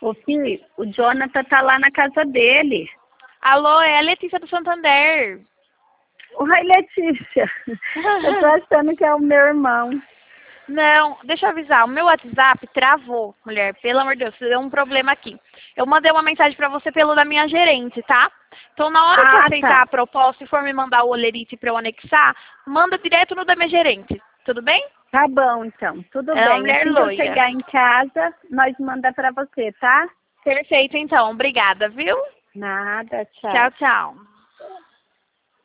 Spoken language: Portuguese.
Ô, filho, o Jonathan tá lá na casa dele. Alô, é a Letícia do Santander. Oi, Letícia. Eu tô achando que é o meu irmão. Não, deixa eu avisar, o meu WhatsApp travou, mulher, pelo amor de Deus, deu um problema aqui. Eu mandei uma mensagem pra você pelo da minha gerente, tá? Então, na hora que aceitar Tá. a proposta e for me mandar o olerite pra eu anexar, manda direto no da minha gerente, tudo bem? Tá bom, então. Tudo É uma bem. mulher Assim que eu loira. chegar em casa, nós manda pra você, tá? Perfeito, então. Obrigada, viu? Nada, tchau. Tchau, tchau.